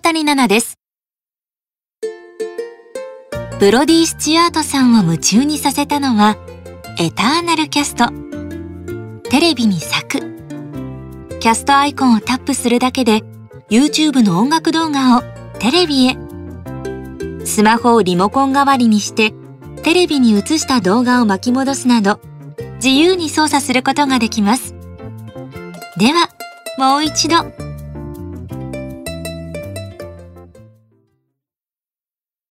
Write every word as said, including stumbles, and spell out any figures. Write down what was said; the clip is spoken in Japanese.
谷奈々です。ブロディ・スチュアートさんを夢中にさせたのはエターナルキャスト。テレビに咲く。キャストアイコンをタップするだけで YouTube の音楽動画をテレビへ。スマホをリモコン代わりにしてテレビに映した動画を巻き戻すなど自由に操作することができます。ではもう一度